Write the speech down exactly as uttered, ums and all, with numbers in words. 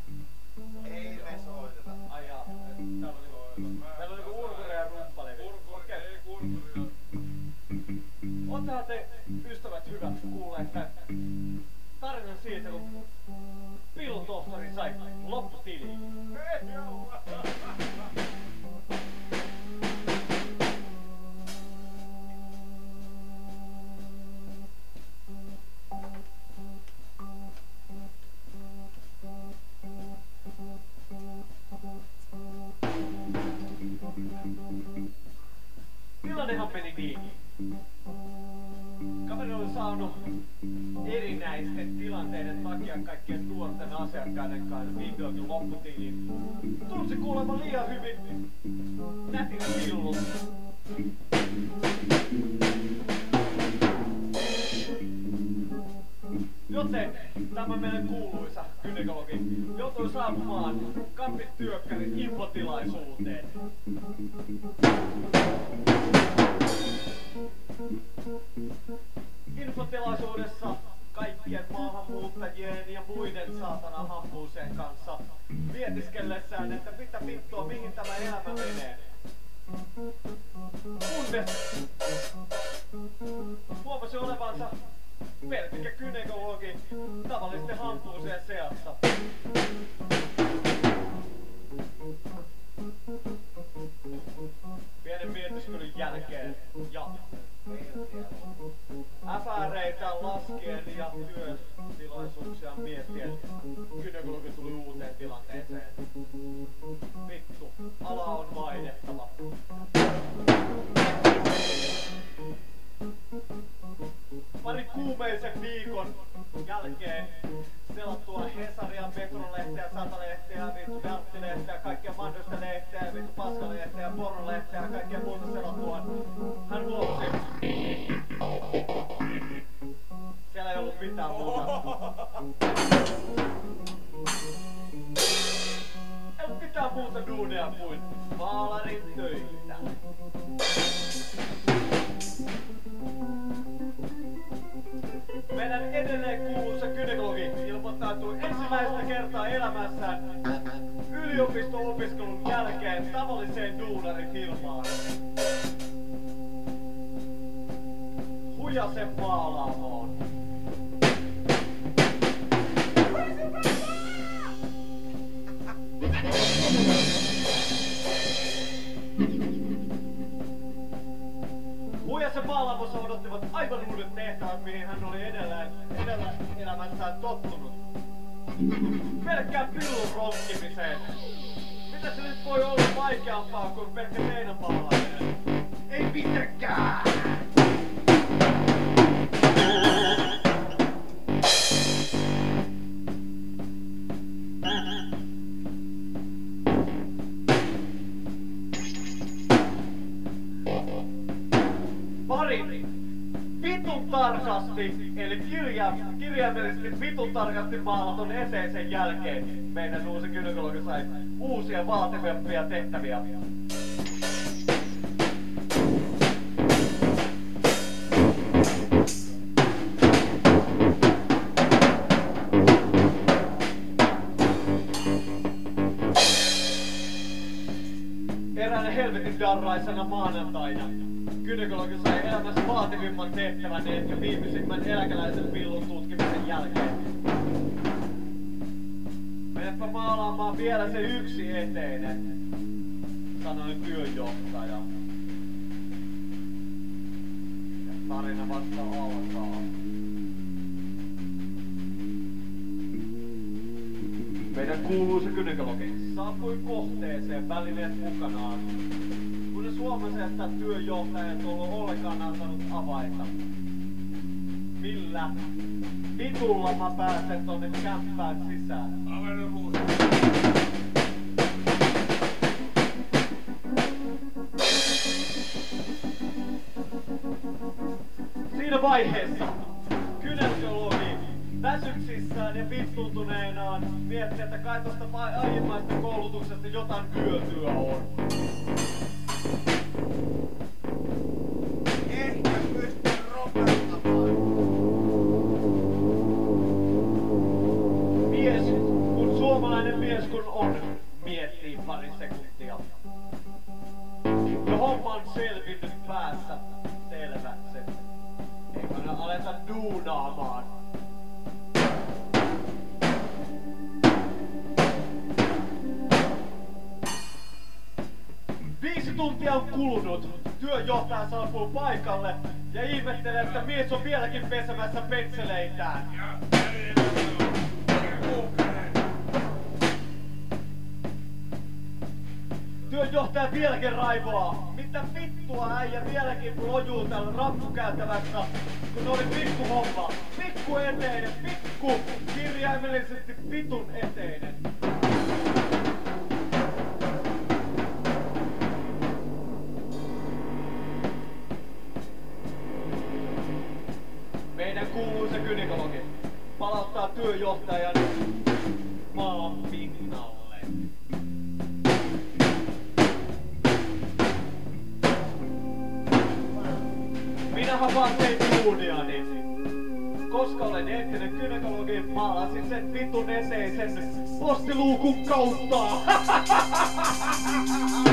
Ei me soiteta. Ai jaa, täällä on niinku, täällä on niinku urkuria ja rumpalevi. Urkuri, ei kurkuria. Oottehan te, ystävät hyvät, kuulleet tän tarinan siitä, kun Pillun tohtori sai lopputiliin. Ei oo. Tilannehan meni niin. Kaveri oli saanut erinäisten tilanteiden takia kaikkien nuorten asiakkaiden kanssa vihdoinkin lopputilin. Tunsi kuulemma liian hyvin nätin pillun. Joten tämä meidän kuuluisa gynekologi joutui saapumaan kampit työkkärin infotilaisuuteen. Infotilaisuudessa kaikkien maahanmuuttajien ja muiden saatana hampuuseen kanssa mietiskellessään, että mitä vittua, mihin tämä elämä menee. Kunnes huomasi olevansa pelkkä gynekologi tavallisten hampuuseen seassa. Pienen mietiskelyn jälkeen ja äpäreitä laskien ja työtilaisuuksia miettien gynekologi tuli uuteen tilanteeseen. Vittu, ala on vaihdettava. Pari kuumeisen viikon jälkeen selattua Hesaria, Metrolehteä, Satalehteä, vittu Välttilehteä, kaikkia mahdollista lehteä, vittu Paskalehteä, Pornolehteä ja kaikkea muuta selattua. Hän huomasi. Siellä ei ollut mitään muuta. Ei ollut mitään muuta duunia kuin maalarin töitä. Meidän edelleen kuuluisa gynekologi ilmoittautui ensimmäistä kertaa elämässään yliopisto-opiskelun jälkeen tavalliseen duunarifirmaan. Hujasen maalaamoon. Hujasen maalaamossa odottivat aivan uudet tehtävät, mihin hän oli edelleen, edellä elämässään tottunut. Pelkkään pillun ronkkimiseen. Mitä se nyt voi olla vaikeampaa kuin pelkkä teidän maalaaminen? Ei mitenkään! Pari vitun tarkasti, eli kirja, kirjaimellisesti vitun tarkasti maalaton eteisen jälkeen meidän uusi gynekologi sai uusia vaativampia tehtäviä. Eräänä helvetin darraisena maanantaina gynekologi sai elämässä vaativimman tehtävän ja viimeisimmän eläkeläisen pillun tutkimisen jälkeen. Menepä maalaamaan vielä se yksi eteinen, sanoi työnjohtaja. Ja tarina vasta alkaa. Meidän kuuluisa gynekologi saapui kohteeseen välineet mukanaan, kunnes huomasi, että työjohtaja ei ollut ollenkaan antanut avaita. Millä vitulla mä pääsen tonne kämppään sisään? Avenneruus. Siinä vaiheessa gynekologi väsyksissään ja vittuuntuneenaan mietti, että kai tosta aiemmaista koulutuksesta jotain hyötyä on. Ehkä pystyn ropettamaan. Mies, kun suomalainen mies kun on, miettii pari sekuntia. Ja homma on selvinnyt päässä selväksi. Eikö aleta duunaamaan? Viisi tuntia on kulunut. Työjohtaja saapuu paikalle ja ihmettelee, että mies on vieläkin pesemässä pensseleitään. Ja Työjohtaja vieläkin raivoaa. Mitä vittua äijä vieläkin lojuu täällä rappukäytävässä, kun oli pikku homma. Pikku eteinen, pikku, kirjaimellisesti vitun eteinen. Meidän kuuluisa gynekologi palauttaa työjohtajan maan pinnalle. Minähän vaan tein duuniani. Koska olen entinen gynekologi, maalasin sen vitun eseisen postiluukun kautta.